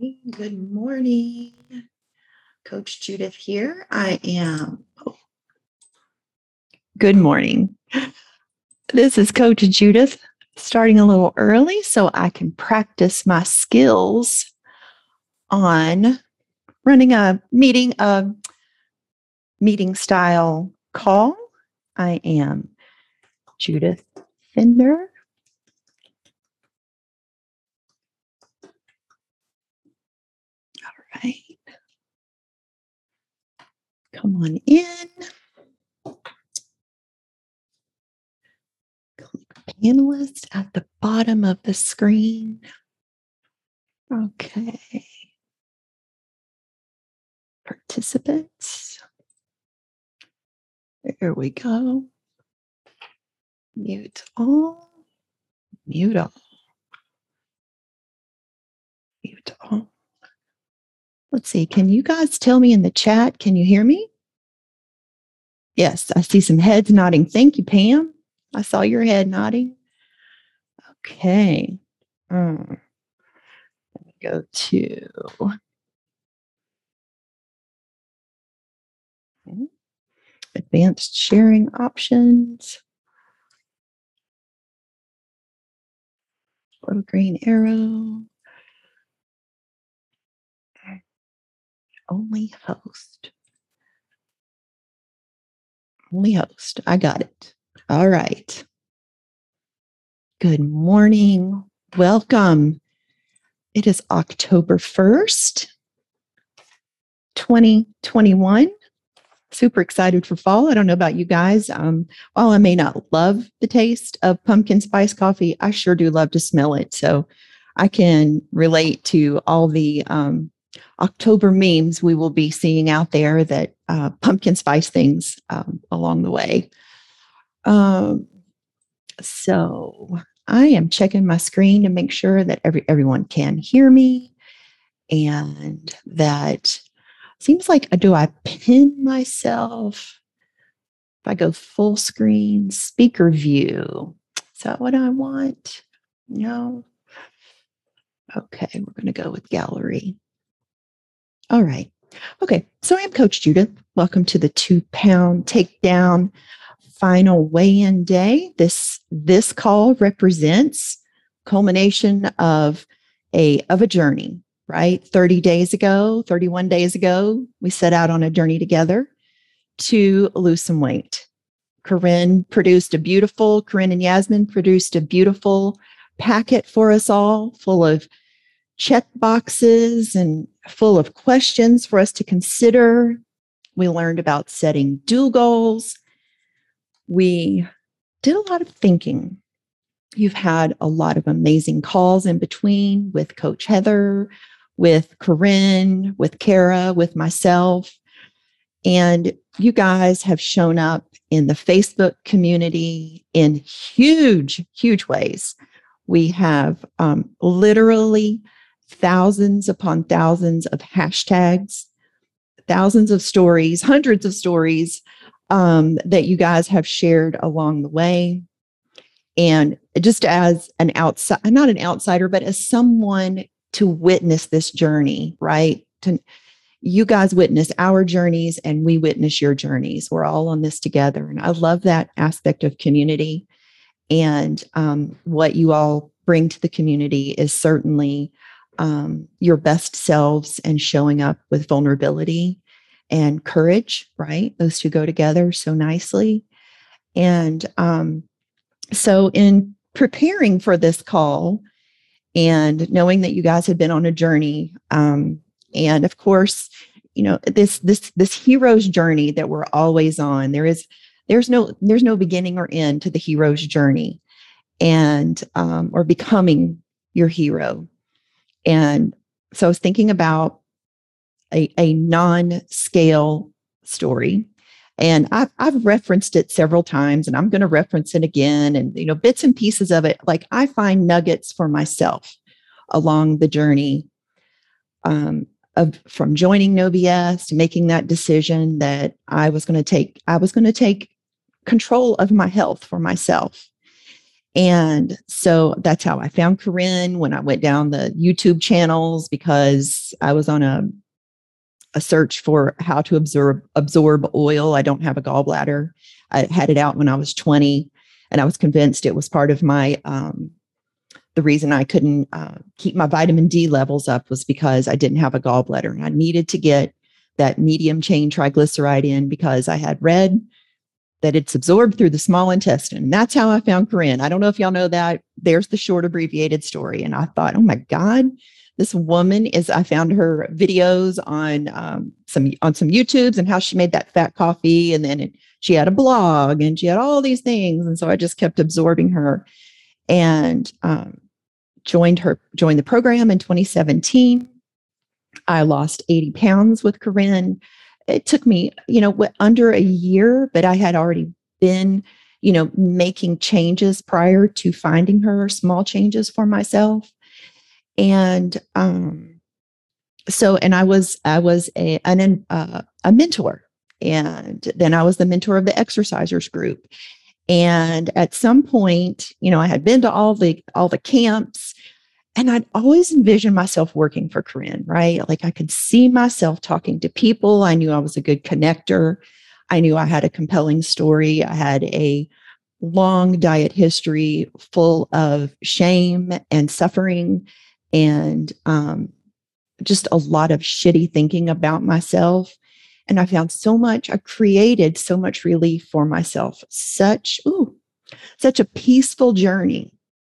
Good morning. Coach Judith here. Good morning. This is Coach Judith, starting a little early so I can practice my skills on running a meeting style call. I am Judith Fender. All right. Come on in. Click panelist at the bottom of the screen. Okay. Participants. There we go. Mute all. Mute all. Mute all. Let's see. Can you guys tell me in the chat? Can you hear me? Yes, I see some heads nodding. Thank you, Pam. I saw your head nodding. Okay. Let me go to advanced sharing options. Little green arrow. Only host. Only host. I got it. All right. Good morning. Welcome. It is October 1st, 2021. Super excited for fall. I don't know about you guys. While I may not love the taste of pumpkin spice coffee, I sure do love to smell it. So I can relate to all the October memes we will be seeing out there that pumpkin spice things along the way. So I am checking my screen to make sure that everyone can hear me, and that seems like, do I pin myself? If I go full screen, speaker view, is that what I want? No. Okay, we're going to go with gallery. All right. Okay, so I'm Coach Judith. Welcome to the 2-pound takedown final weigh-in day. This call represents culmination of a journey, right? 31 days ago, we set out on a journey together to lose some weight. Corinne and Yasmin produced a beautiful packet for us all, full of check boxes and full of questions for us to consider. We learned about setting do goals. We did a lot of thinking. You've had a lot of amazing calls in between with Coach Heather, with Corinne, with Kara, with myself. And you guys have shown up in the Facebook community in huge, huge ways. We have literally thousands upon thousands of hashtags, thousands of stories, hundreds of stories that you guys have shared along the way. And just as not an outsider, but as someone to witness this journey, right? You guys witness our journeys and we witness your journeys. We're all on this together. And I love that aspect of community. And what you all bring to the community is certainly your best selves and showing up with vulnerability and courage, right? Those two go together so nicely. And so in preparing for this call and knowing that you guys had been on a journey, and of course, this hero's journey that we're always on, there's no beginning or end to the hero's journey, and or becoming your hero. And so I was thinking about a non-scale story. And I've referenced it several times, and I'm going to reference it again. And, bits and pieces of it, like I find nuggets for myself along the journey from joining No BS to making that decision that I was going to take control of my health for myself. And so that's how I found Corinne when I went down the YouTube channels, because I was on a search for how to absorb oil. I don't have a gallbladder. I had it out when I was 20, and I was convinced it was part of my the reason I couldn't keep my vitamin D levels up was because I didn't have a gallbladder, and I needed to get that medium chain triglyceride in because I had read that it's absorbed through the small intestine. And that's how I found Corinne. I don't know if y'all know that. There's the short abbreviated story. And I thought, oh my God, this woman I found her videos on some YouTubes and how she made that fat coffee. And then she had a blog and she had all these things. And so I just kept absorbing her and joined the program in 2017. I lost 80 pounds with Corinne. It took me, under a year, but I had already been, making changes prior to finding her, small changes for myself. And and I was a mentor, and then I was the mentor of the exercisers group. And at some point, I had been to all the camps, and I'd always envisioned myself working for Corinne, right? Like I could see myself talking to people. I knew I was a good connector. I knew I had a compelling story. I had a long diet history full of shame and suffering and just a lot of shitty thinking about myself. And I created so much relief for myself. Such a peaceful journey.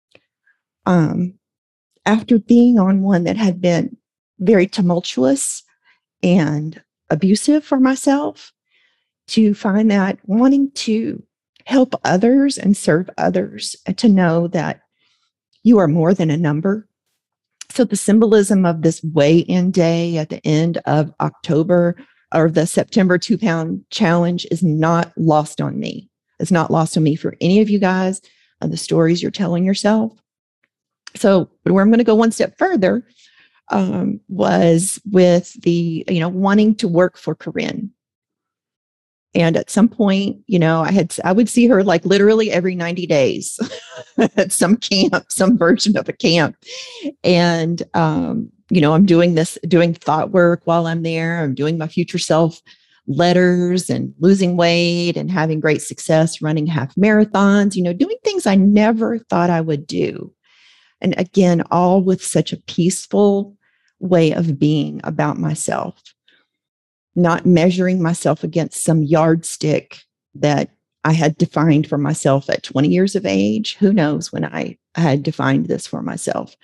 After being on one that had been very tumultuous and abusive for myself, to find that wanting to help others and serve others, and to know that you are more than a number. So the symbolism of this weigh-in day at the end of October, or the September 2-pound challenge, is not lost on me. It's not lost on me for any of you guys and the stories you're telling yourself. So where I'm going to go one step further was with the, wanting to work for Corinne. And at some point, I would see her like literally every 90 days at some camp, some version of a camp. And, I'm doing thought work while I'm there. I'm doing my future self letters and losing weight and having great success running half marathons, doing things I never thought I would do. And again, all with such a peaceful way of being about myself, not measuring myself against some yardstick that I had defined for myself at 20 years of age. Who knows when I had defined this for myself.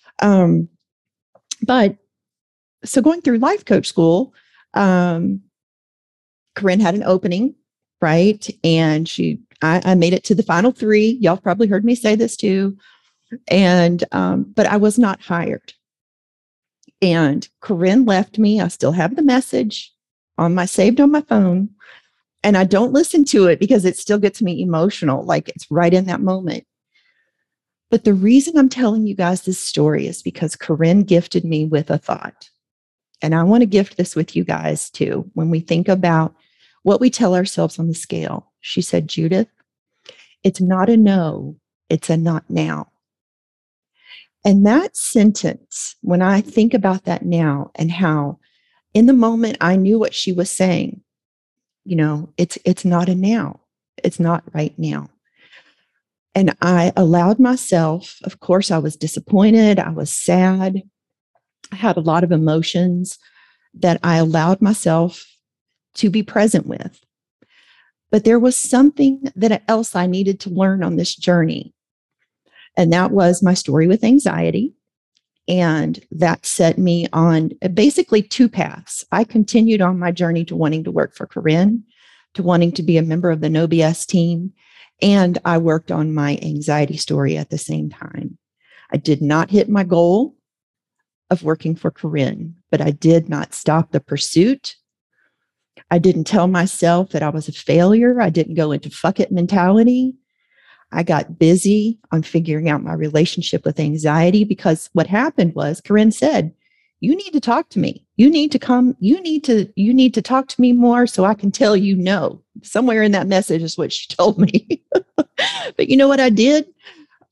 But so going through life coach school, Corinne had an opening, right? And I made it to the final 3. Y'all probably heard me say this too. And, but I was not hired. And Corinne left me. I still have the message saved on my phone. And I don't listen to it because it still gets me emotional. Like it's right in that moment. But the reason I'm telling you guys this story is because Corinne gifted me with a thought. And I want to gift this with you guys too. When we think about what we tell ourselves on the scale, she said, Judith, it's not a no, it's a not now. And that sentence, when I think about that now and how in the moment I knew what she was saying, it's not a now. It's not right now. And I allowed myself, of course, I was disappointed. I was sad. I had a lot of emotions that I allowed myself to be present with. But there was something else I needed to learn on this journey. And that was my story with anxiety. And that set me on basically 2 paths. I continued on my journey to wanting to work for Corinne, to wanting to be a member of the No BS team. And I worked on my anxiety story at the same time. I did not hit my goal of working for Corinne, but I did not stop the pursuit. I didn't tell myself that I was a failure. I didn't go into fuck it mentality. I got busy on figuring out my relationship with anxiety, because what happened was Corinne said, you need to talk to me. You need to talk to me more so I can tell you no. Somewhere in that message is what she told me. But you know what I did?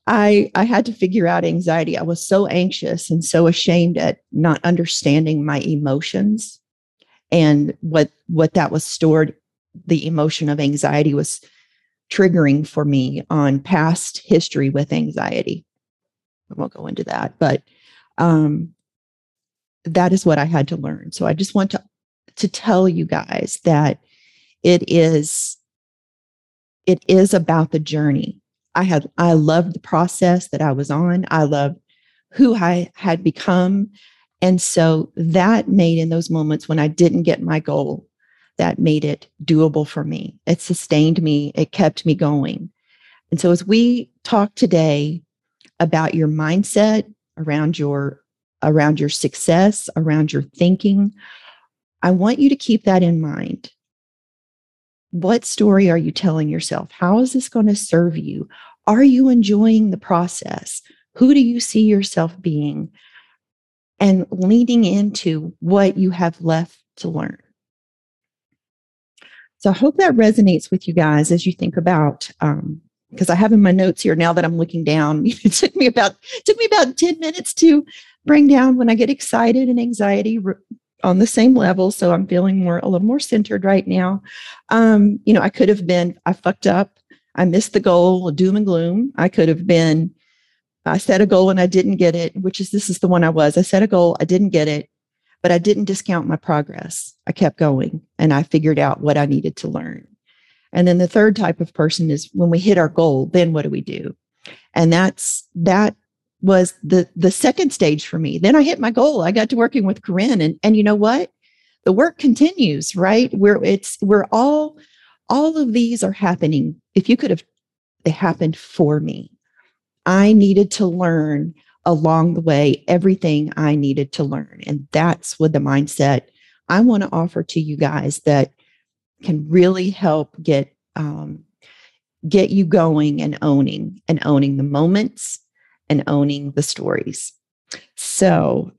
I had to figure out anxiety. I was so anxious and so ashamed at not understanding my emotions and what that was stored. The emotion of anxiety was triggering for me on past history with anxiety. I won't go into that, but um, that is what I had to learn. So I just want to tell you guys that it is it is about the journey. I loved the process that I was on. I loved who I had become. And so that made, in those moments when I didn't get my goal, that made it doable for me. It sustained me, it kept me going. And so as we talk today about your mindset around your success, around your thinking, I want you to keep that in mind. What story are you telling yourself? How is this going to serve you? Are you enjoying the process? Who do you see yourself being? And leaning into what you have left to learn. So I hope that resonates with you guys as you think about, because I have in my notes here now that I'm looking down, it took me about 10 minutes to bring down when I get excited and anxiety on the same level. So I'm feeling a little more centered right now. I could have been, I fucked up. I missed the goal, doom and gloom. I could have been, I set a goal and I didn't get it, this is the one I was. I set a goal, I didn't get it, but I didn't discount my progress. I kept going and I figured out what I needed to learn. And then the third type of person is when we hit our goal, then what do we do? And that was the second stage for me. Then I hit my goal. I got to working with Corinne, and you know what? The work continues, right? We're all of these are happening. If you could have, they happened for me. I needed to learn along the way everything I needed to learn. And that's what the mindset I want to offer to you guys that can really help get you going and owning the moments and owning the stories. So,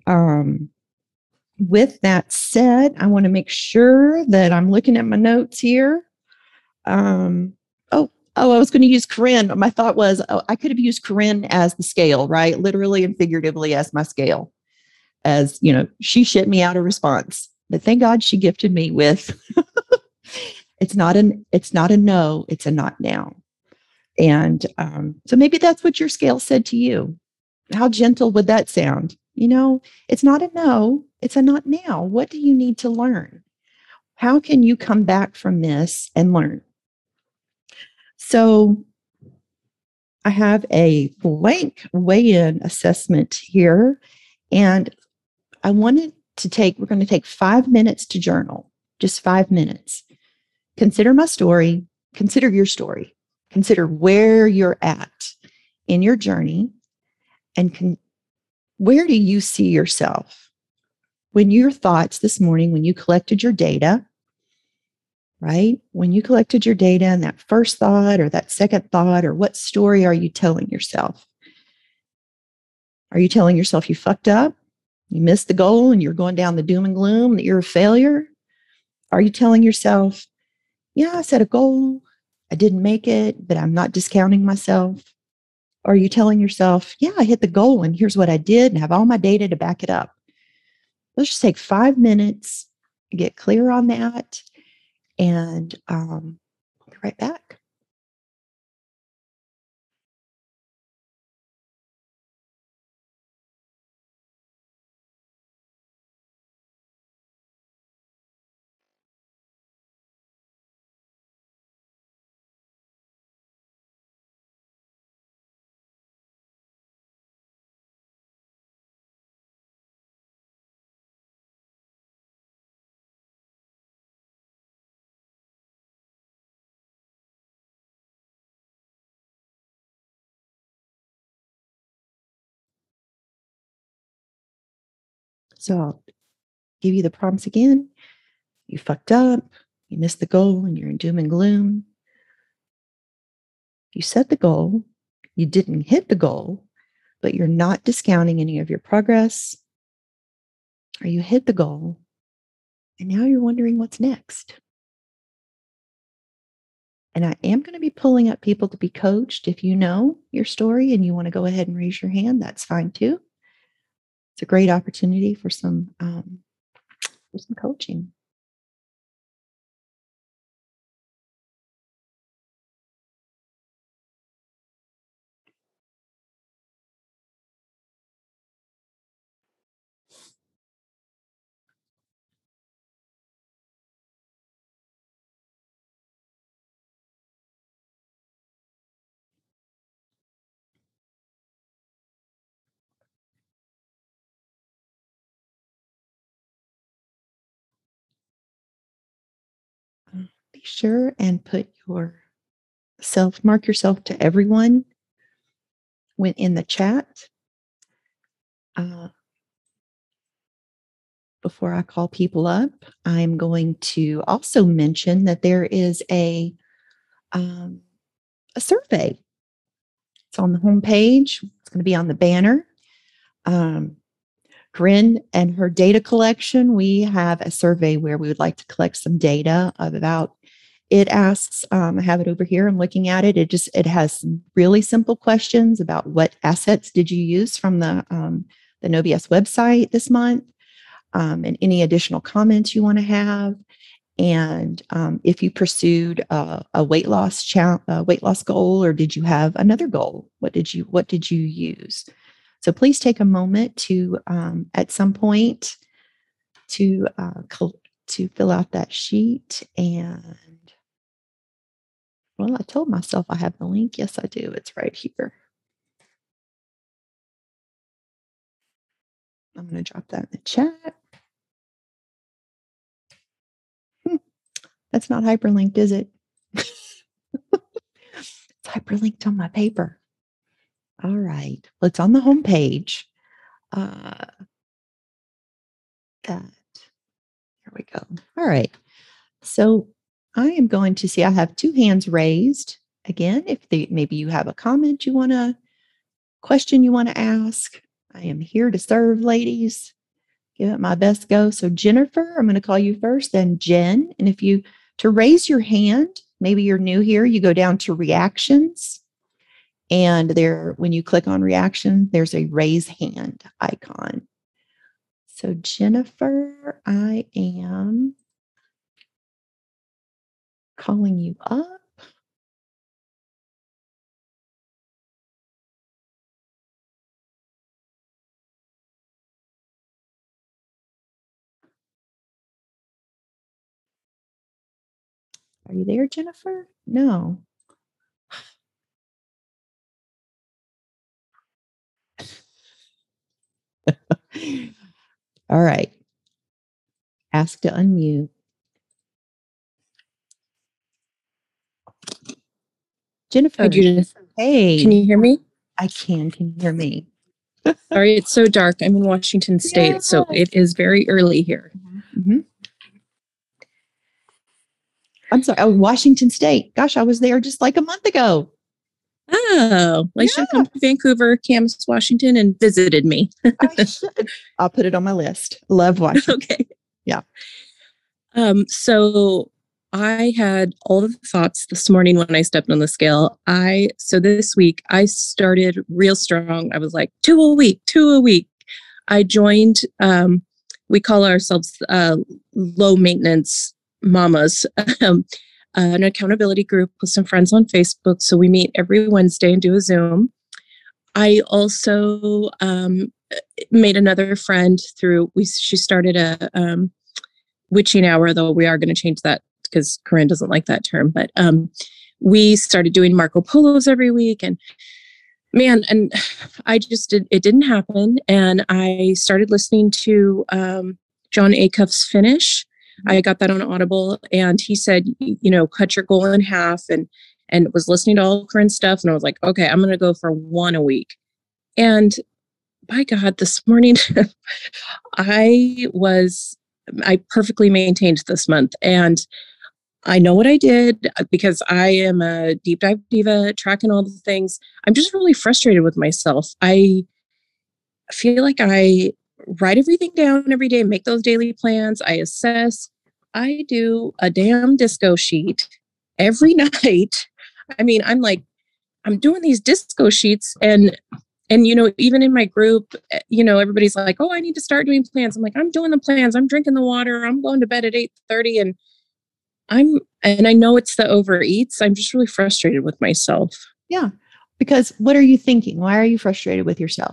with that said, I want to make sure that I'm looking at my notes here. I was going to use Corinne. My thought was, I could have used Corinne as the scale, right? Literally and figuratively as my scale. As she shit me out a response. But thank God she gifted me with it's not a no, it's a not now. And so maybe that's what your scale said to you. How gentle would that sound? It's not a no, it's a not now. What do you need to learn? How can you come back from this and learn? So I have a blank weigh-in assessment here, and we're going to take 5 minutes to journal, just 5 minutes. Consider my story, consider your story, consider where you're at in your journey, and where do you see yourself? When your thoughts this morning, when you collected your data, right? When you collected your data and that first thought or that second thought, or what story are you telling yourself? Are you telling yourself you fucked up? You missed the goal and you're going down the doom and gloom, that you're a failure? Are you telling yourself, yeah, I set a goal, I didn't make it, but I'm not discounting myself? Or are you telling yourself, yeah, I hit the goal and here's what I did and have all my data to back it up? Let's just take 5 minutes, get clear on that, and I'll be right back. So I'll give you the prompts again. You fucked up, you missed the goal, and you're in doom and gloom. You set the goal, you didn't hit the goal, but you're not discounting any of your progress. Or you hit the goal, and now you're wondering what's next. And I am going to be pulling up people to be coached. If you know your story and you want to go ahead and raise your hand, that's fine too. It's a great opportunity for some coaching. Be sure and mark yourself to everyone when in the chat. Before I call people up, I'm going to also mention that there is a survey. It's on the homepage. It's going to be on the banner. Corinne and her data collection, we have a survey where we would like to collect some data about. It asks, I have it over here. I'm looking at it. It has some really simple questions about what assets did you use from the NoBS website this month, and any additional comments you want to have. And if you pursued a weight loss goal, or did you have another goal? What did you use? So please take a moment to at some point to fill out that sheet. And well, I told myself I have the link. Yes, I do. It's right here. I'm going to drop that in the chat. That's not hyperlinked, is it? It's hyperlinked on my paper. All right. Well, it's on the home page. Here we go. All right. So I am going to see, I have 2 hands raised. Again, if maybe you have a comment question you want to ask, I am here to serve, ladies. Give it my best go. So Jennifer, I'm going to call you first, then Jen. And to raise your hand, maybe you're new here, you go down to reactions. And when you click on reaction, there's a raise hand icon. So Jennifer, I am calling you up. Are you there, Jennifer? No. All right. Ask to unmute. Jennifer. Hi, Judith. Hey. Can you hear me? I can. Can you hear me? Sorry, it's so dark. I'm in Washington State, so it is very early here. Mm-hmm. I'm sorry. Oh, Washington State. Gosh, I was there just like a month ago. Oh, well, I should have come to Vancouver, Camas, Washington, and visited me. I'll put it on my list. Love Washington. Okay. Yeah. So I had all of the thoughts this morning when I stepped on the scale. So this week I started real strong. I was like 2 a week. I joined, we call ourselves low maintenance mamas, an accountability group with some friends on Facebook. So we meet every Wednesday and do a Zoom. I also made another friend she started a witching hour, though we are going to change that because Corinne doesn't like that term. But we started doing Marco Polos every week, and man, and it didn't happen. And I started listening to John Acuff's Finish. I got that on Audible, and he said, cut your goal in half, and was listening to all Corinne's stuff. And I was like, okay, I'm going to go for 1 a week. And by God, this morning, I perfectly maintained this month. And I know what I did because I am a deep dive diva, tracking all the things. I'm just really frustrated with myself. I feel like I write everything down every day, make those daily plans. I assess. I do a damn disco sheet. every night. I mean, I'm doing these disco sheets and, even in my group, everybody's like, oh, I need to start doing plans. I'm like, I'm doing the plans. I'm drinking the water. I'm going to bed at 8:30 and I know it's the overeats. I'm just really frustrated with myself. Yeah. Because what are you thinking? Why are you frustrated with yourself?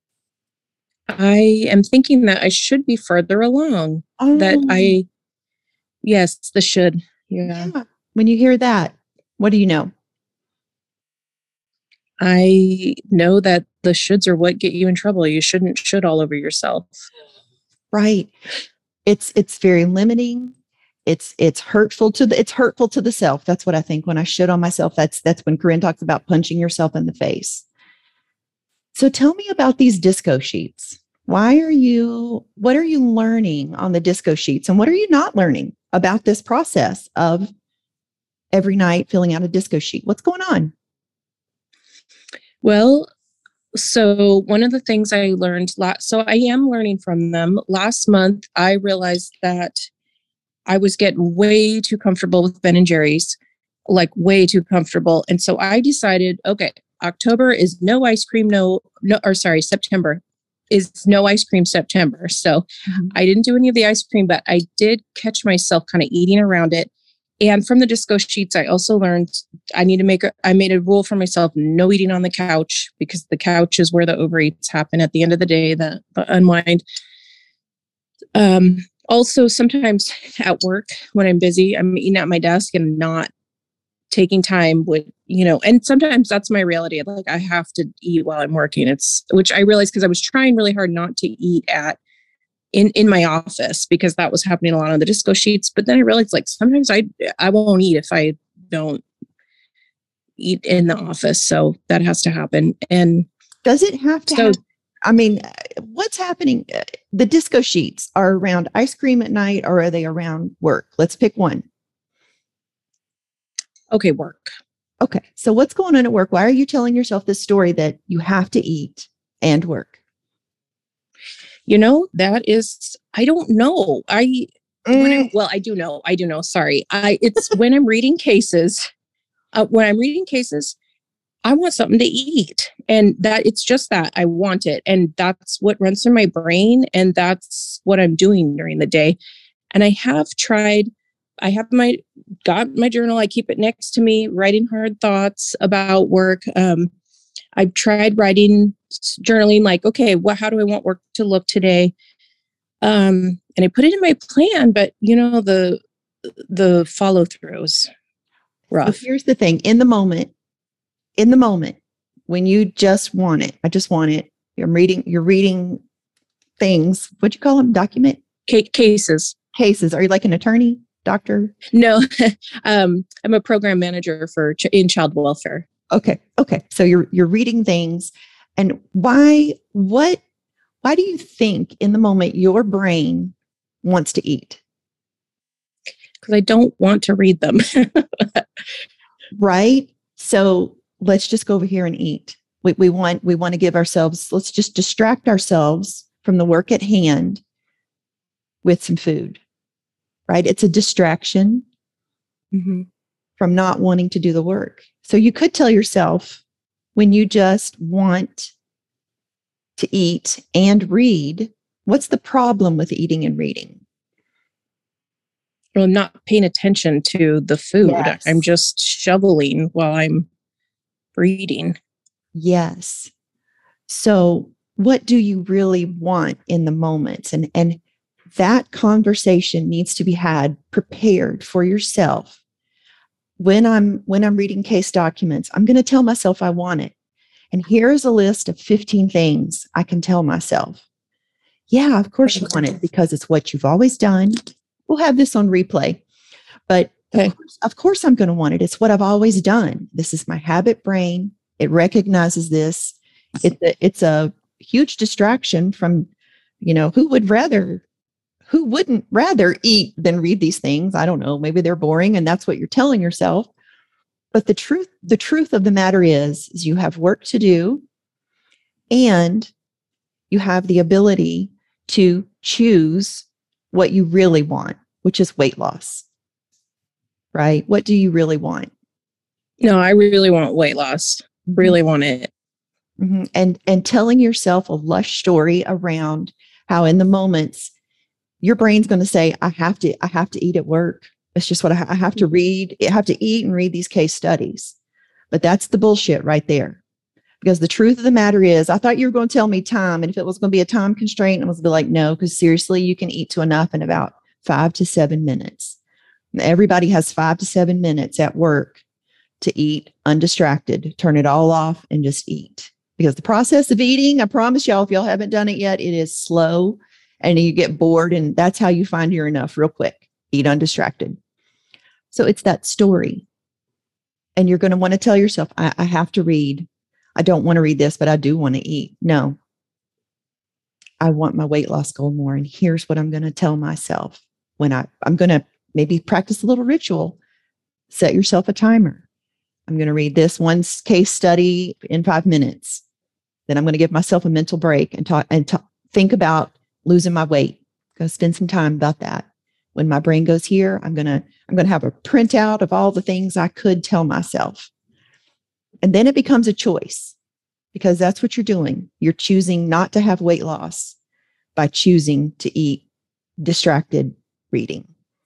I am thinking that I should be further along. Oh, Yes, the should. Yeah. yeah. When you hear that, what do you know? I know that the shoulds are what get you in trouble. You shouldn't should all over yourself. Right. It's very limiting. It's hurtful to the self. That's what I think when I should on myself. That's when Corinne talks about punching yourself in the face. So tell me about these disco sheets. What are you learning on the disco sheets and what are you not learning about this process of every night filling out a disco sheet? What's going on? Well, so one of the things I learned, so I am learning from them. Last month, I realized that I was getting way too comfortable with Ben and Jerry's, like way too comfortable. And so I decided, okay, October is no ice cream, September is no ice cream September. So I didn't do any of the ice cream, but I did catch myself kind of eating around it. And from the disco sheets, I also learned I made a rule for myself, no eating on the couch, because the couch is where the overeats happen at the end of the day, the unwind. Also, sometimes at work when I'm busy, I'm eating at my desk and not taking time and sometimes that's my reality. Like I have to eat while I'm working. Which I realized because I was trying really hard not to eat in my office because that was happening a lot on the disco sheets. But then I realized like sometimes I won't eat if I don't eat in the office. So that has to happen. And does it have to happen? I mean, what's happening? The disco sheets are around ice cream at night or are they around work? Let's pick one. Okay, work. Okay. So what's going on at work? Why are you telling yourself this story that you have to eat and work? That is, I don't know. I do know. Sorry. It's when I'm reading cases, I want something to eat and that it's just that I want it. And that's what runs through my brain. And that's what I'm doing during the day. And I have got my journal. I keep it next to me, writing hard thoughts about work. I've tried journaling, like, okay, how do I want work to look today? And I put it in my plan, but the follow throughs rough. So here's the thing: in the moment, when you just want it, I just want it. You're reading things. What do you call them? Document cases. Cases. Are you like an attorney, doctor? No, I'm a program manager in child welfare. Okay. So you're reading things, and why do you think in the moment your brain wants to eat? Because I don't want to read them. Right. So let's just go over here and eat. We want to give ourselves. Let's just distract ourselves from the work at hand with some food. Right. It's a distraction from not wanting to do the work. So you could tell yourself when you just want to eat and read, what's the problem with eating and reading? Well, I'm not paying attention to the food. Yes. I'm just shoveling while I'm reading. Yes. So what do you really want in the moment? And that conversation needs to be had prepared for yourself. When I'm reading case documents, I'm going to tell myself I want it. And here's a list of 15 things I can tell myself. Yeah, of course you want it because it's what you've always done. We'll have this on replay. But of course I'm going to want it. It's what I've always done. This is my habit brain. It recognizes this. It's a huge distraction from, who wouldn't rather eat than read these things? I don't know. Maybe they're boring and that's what you're telling yourself. But the truth of the matter is you have work to do and you have the ability to choose what you really want, which is weight loss. right? What do you really want? No, I really want weight loss. Really want it. Mm-hmm. And telling yourself a lush story around how in the moments your brain's going to say, I have to eat at work. It's just what I have to read. I have to eat and read these case studies. But that's the bullshit right there. Because the truth of the matter is, I thought you were going to tell me time. And if it was going to be a time constraint, I was going to be like, no, because seriously, you can eat to enough in about 5 to 7 minutes. Everybody has 5 to 7 minutes at work to eat undistracted, turn it all off and just eat. Because the process of eating, I promise y'all, if y'all haven't done it yet, it is slow and you get bored. And that's how you find you're enough real quick. Eat undistracted. So it's that story. And you're going to want to tell yourself, I have to read. I don't want to read this, but I do want to eat. No, I want my weight loss goal more. And here's what I'm going to tell myself when I'm going to maybe practice a little ritual. Set yourself a timer. I'm going to read this one case study in 5 minutes. Then I'm going to give myself a mental break and think about losing my weight. Go spend some time about that. When my brain goes here, I'm going to have a printout of all the things I could tell myself. And then it becomes a choice because that's what you're doing. You're choosing not to have weight loss by choosing to eat distracted reading.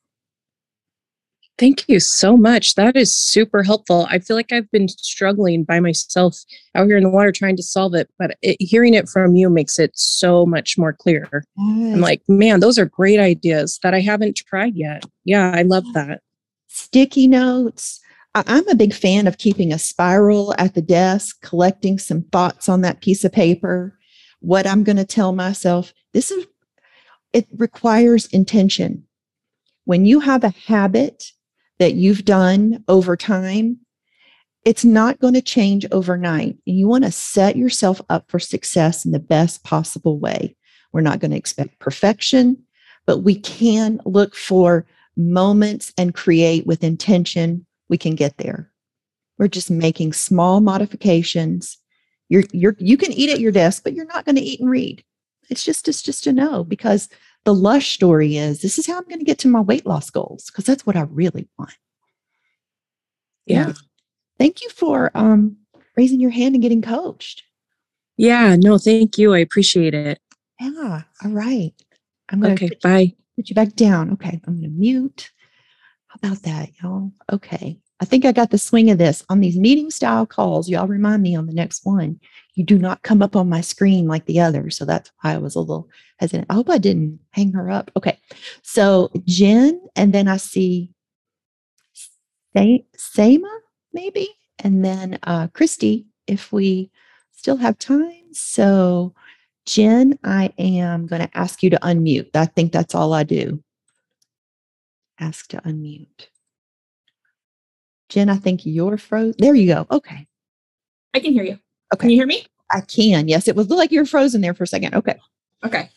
Thank you so much. That is super helpful. I feel like I've been struggling by myself out here in the water trying to solve it, but hearing it from you makes it so much more clear. Yes. I'm like, man, those are great ideas that I haven't tried yet. Yeah, I love that. Sticky notes. I'm a big fan of keeping a spiral at the desk, collecting some thoughts on that piece of paper, what I'm going to tell myself. It requires intention. When you have a habit that you've done over time, it's not going to change overnight. And you want to set yourself up for success in the best possible way. We're not going to expect perfection, but we can look for moments and create with intention. We can get there. We're just making small modifications. You can eat at your desk, but you're not going to eat and read. It's just a no, because the lush story is this is how I'm going to get to my weight loss goals, because that's what I really want. Yeah. Thank you for raising your hand and getting coached. Yeah, no, thank you. I appreciate it. Yeah. All right. I'm going to put you back down. Okay. I'm going to mute. How about that, y'all? Okay. I think I got the swing of this. On these meeting style calls, y'all remind me on the next one, you do not come up on my screen like the others. So that's why I was a little hesitant. I hope I didn't hang her up. Okay. So Jen, and then I see Seema, maybe, and then Christy, if we still have time. So Jen, I am going to ask you to unmute. I think that's all I do. Ask to unmute. Jen, I think you're frozen. There you go. Okay. I can hear you. Okay. Can you hear me? I can. Yes. It was like you were frozen there for a second. Okay. Okay.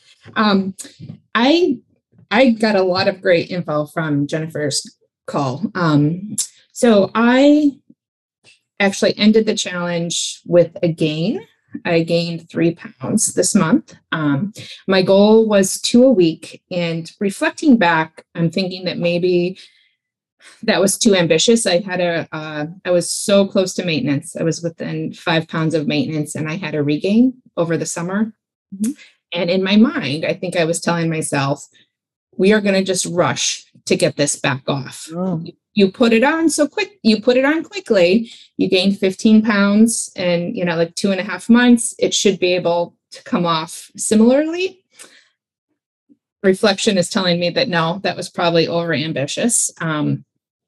I got a lot of great info from Jennifer's call. So I actually ended the challenge with a gain. I gained 3 pounds this month. My goal was 2 a week, and reflecting back, I'm thinking that maybe that was too ambitious. I was so close to maintenance. I was within 5 pounds of maintenance, and I had a regain over the summer. Mm-hmm. And in my mind, I think I was telling myself, we are going to just rush to get this back off. Oh. You put it on so quick. You put it on quickly. You gained 15 pounds and, like 2.5 months, it should be able to come off similarly. Reflection is telling me that no, that was probably over ambitious. But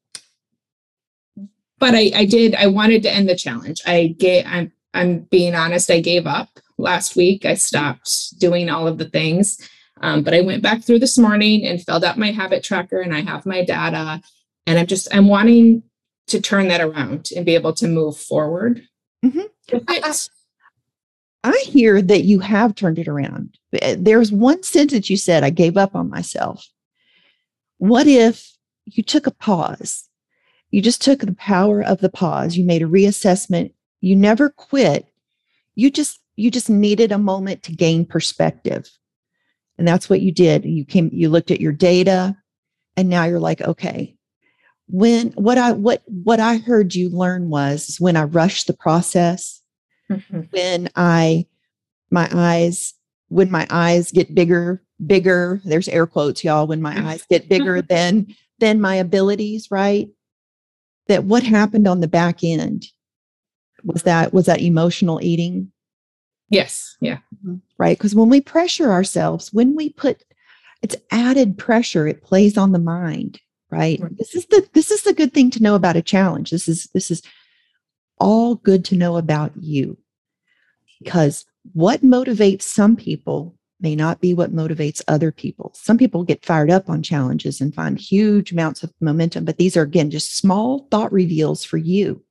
I wanted to end the challenge. I'm being honest. I gave up last week. I stopped doing all of the things. But I went back through this morning and filled out my habit tracker, and I have my data, and I'm wanting to turn that around and be able to move forward. Mm-hmm. I hear that you have turned it around. There's one sentence you said, I gave up on myself. What if you took a pause? You just took the power of the pause. You made a reassessment. You never quit. You just needed a moment to gain perspective. And that's what you did. You looked at your data, and now you're like, okay, when what I heard you learn was when I rush the process, when my eyes when my eyes get bigger, there's air quotes, y'all, when my eyes get bigger than my abilities, right? That what happened on the back end was that emotional eating. Yes. Yeah. Right. Because when we pressure ourselves, when we put it's added pressure, it plays on the mind, right? Right. This is the good thing to know about a challenge. This is all good to know about you. Because what motivates some people may not be what motivates other people. Some people get fired up on challenges and find huge amounts of momentum, but these are, again, just small thought reveals for you.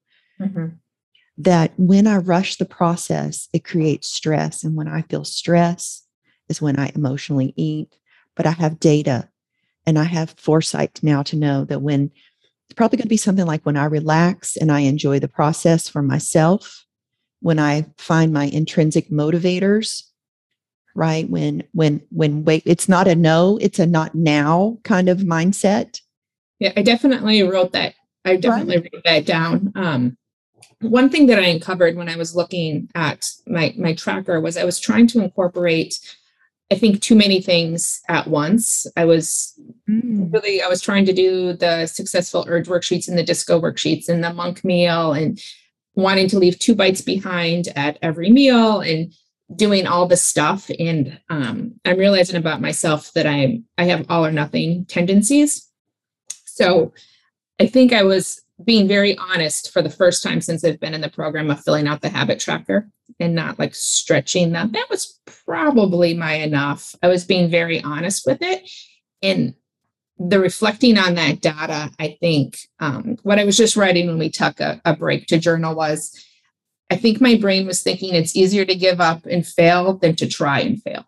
That when I rush the process, it creates stress. And when I feel stress is when I emotionally eat. But I have data and I have foresight now to know that when it's probably going to be something like when I relax and I enjoy the process for myself, when I find my intrinsic motivators, right? When wait, it's not a no, it's a not now kind of mindset. Yeah, I definitely wrote that. I definitely wrote that down. One thing that I uncovered when I was looking at my tracker was I was trying to incorporate, I think, too many things at once. I was trying to do the successful urge worksheets and the disco worksheets and the monk meal and wanting to leave 2 bites behind at every meal and doing all the stuff. And I'm realizing about myself that I have all or nothing tendencies. So I think I was being very honest for the first time since I've been in the program of filling out the habit tracker and not like stretching that. That was probably my enough. I was being very honest with it. And the reflecting on that data, I think what I was just writing when we took a break to journal was, I think my brain was thinking it's easier to give up and fail than to try and fail.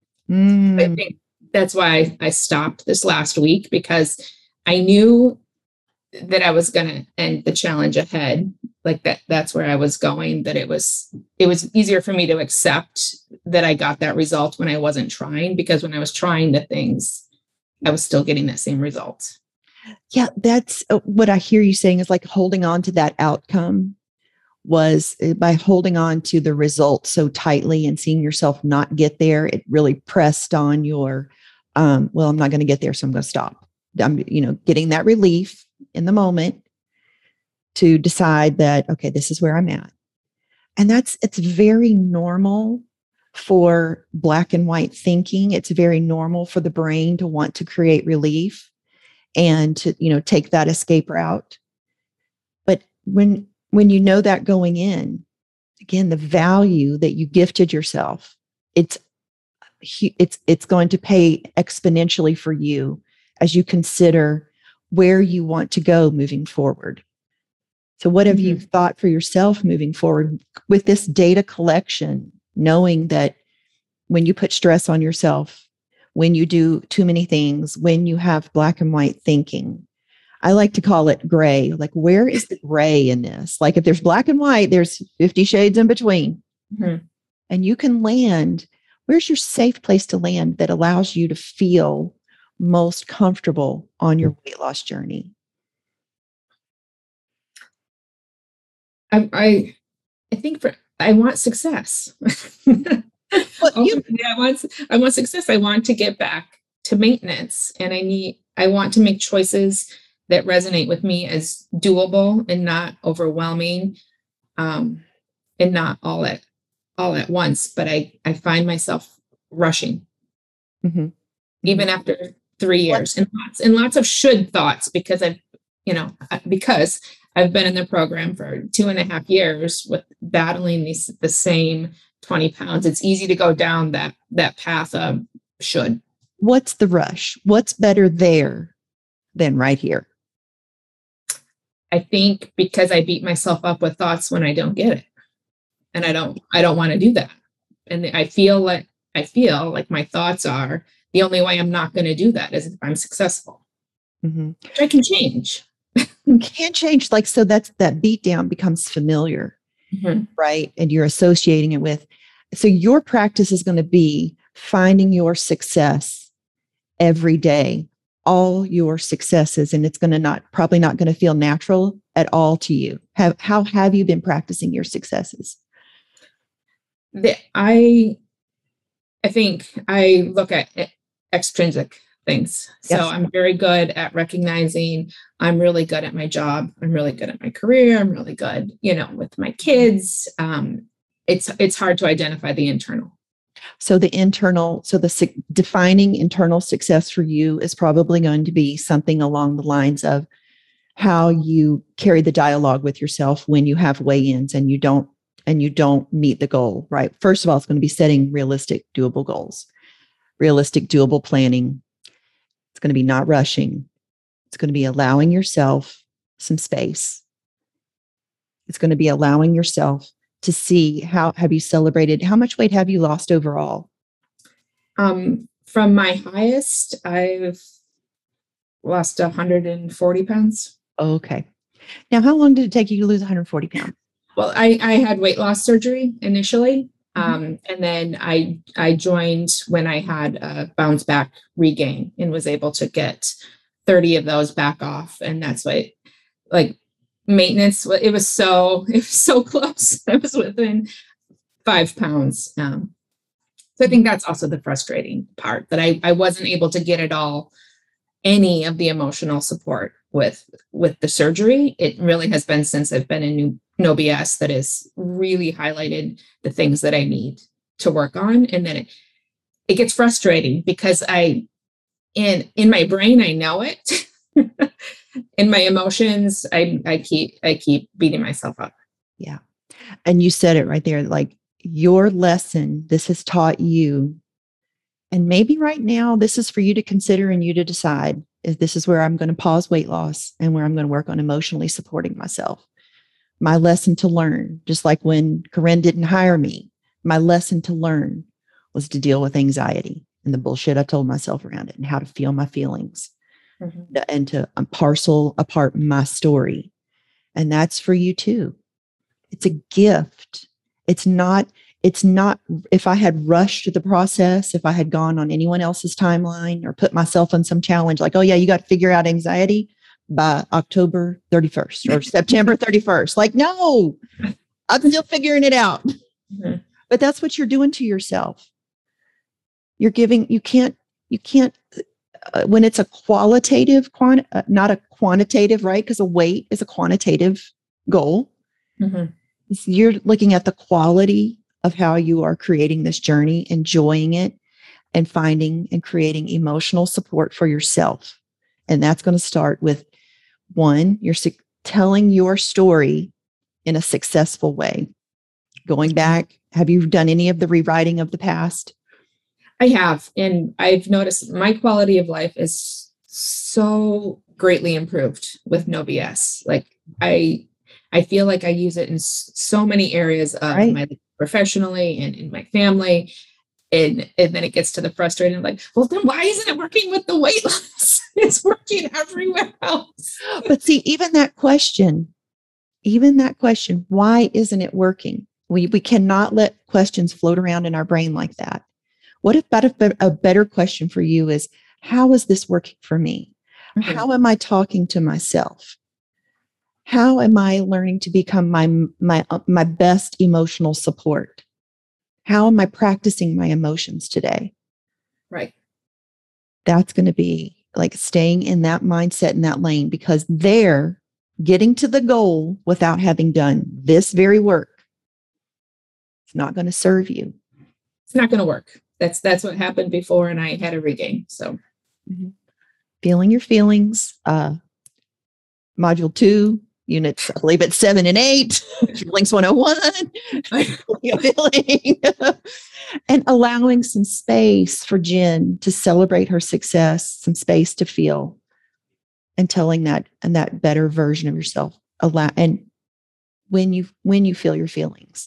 I think that's why I stopped this last week, because I knew that I was going to end the challenge ahead. Like that's where I was going, that it was easier for me to accept that I got that result when I wasn't trying, because when I was trying the things, I was still getting that same result. Yeah, that's what I hear you saying is like holding on to that outcome was by holding on to the result so tightly and seeing yourself not get there. It really pressed on your, well, I'm not going to get there, so I'm going to stop. I'm, getting that relief in the moment to decide that, okay, this is where I'm at. And it's very normal for black and white thinking. It's very normal for the brain to want to create relief and to, take that escape route. But when you know that going in, again, the value that you gifted yourself, it's going to pay exponentially for you as you consider where you want to go moving forward. So what have you thought for yourself moving forward with this data collection, knowing that when you put stress on yourself, when you do too many things, when you have black and white thinking, I like to call it gray. Like, where is the gray in this? Like, if there's black and white, there's 50 shades in between. And you can land. Where's your safe place to land that allows you to feel most comfortable on your weight loss journey? I think I want success. Ultimately, I want success. I want to get back to maintenance, and I want to make choices that resonate with me as doable and not overwhelming, and not all at once. But I find myself rushing, even after 3 years, and lots of should thoughts, because I've been in the program for 2.5 years with battling the same 20 pounds. It's easy to go down that path of should. What's the rush? What's better there than right here? I think because I beat myself up with thoughts when I don't get it. And I don't want to do that. And I feel like my thoughts are the only way I'm not going to do that is if I'm successful. Which I can change. You can't change. So that beat down becomes familiar, right? And you're associating it with. So your practice is going to be finding your success every day all your successes, and it's going to probably not going to feel natural at all to you. How have you been practicing your successes? I think I look at extrinsic things. So Yes. I'm very good at recognizing I'm really good at my job. I'm really good at my career. I'm really good, with my kids. It's hard to identify the internal. So defining internal success for you is probably going to be something along the lines of how you carry the dialogue with yourself when you have weigh-ins and you don't meet the goal, right? First of all, it's going to be setting realistic, doable goals, realistic, doable planning. It's going to be not rushing. It's going to be allowing yourself some space. It's going to be allowing yourself to see how have you celebrated, how much weight have you lost overall? From my highest, I've lost 140 pounds. Okay. Now, how long did it take you to lose 140 pounds? Well, I had weight loss surgery initially. And then I joined when I had a bounce back regain and was able to get 30 of those back off. And that's what, like, maintenance, it was so close. I was within 5 pounds. So I think that's also the frustrating part, that I wasn't able to get it all, any of the emotional support with the surgery. It really has been since I've been in No BS that has really highlighted the things that I need to work on. And then it gets frustrating because in my brain, I know it. In my emotions, I keep beating myself up. Yeah. And you said it right there, like your lesson, this has taught you. And maybe right now, this is for you to consider and you to decide, if this is where I'm going to pause weight loss and where I'm going to work on emotionally supporting myself. My lesson to learn, just like when Corinne didn't hire me, my lesson to learn was to deal with anxiety and the bullshit I told myself around it and how to feel my feelings and to parcel apart my story. And that's for you too. It's a gift. It's not, if I had rushed the process, if I had gone on anyone else's timeline or put myself on some challenge, like, oh yeah, you got to figure out anxiety by October 31st or September 31st. Like, no, I'm still figuring it out. But that's what you're doing to yourself. You're giving, you can't, when it's a qualitative, not a quantitative, right? Because a weight is a quantitative goal. You're looking at the quality of how you are creating this journey, enjoying it, and finding and creating emotional support for yourself. And that's going to start with one, you're telling your story in a successful way. Going back, have you done any of the rewriting of the past? I have. And I've noticed my quality of life is so greatly improved with No BS. Like I feel like I use it in so many areas of my life, professionally and in my family. And then it gets to the frustrating, like, well, then why isn't it working with the weight loss? It's working everywhere else. But see, even that question, why isn't it working? We cannot let questions float around in our brain like that. What if a better question for you is, how is this working for me? How am I talking to myself? How am I learning to become my best emotional support? How am I practicing my emotions today? Right. That's going to be like staying in that mindset, in that lane, because they're getting to the goal without having done this very work. It's not going to serve you. It's not going to work. That's what happened before, and I had a regain. So feeling your feelings, module 2, units, I believe it's 7 and 8, feelings 101, and allowing some space for Jen to celebrate her success, some space to feel, and telling that better version of yourself. And when you feel your feelings,